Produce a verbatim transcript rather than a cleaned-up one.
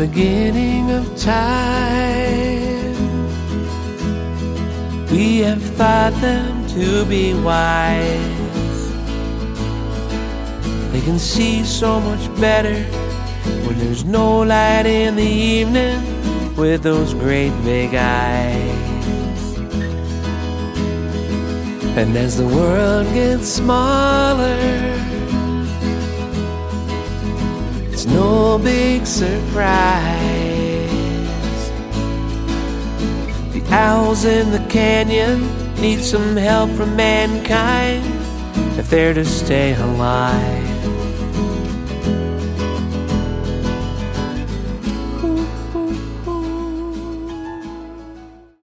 beginning of time, we have thought them to be wise. They can see so much better when there's no light in the evening with those great big eyes. And as the world gets smaller, it's no big surprise. The owls in the canyon need some help from mankind if they're to stay alive.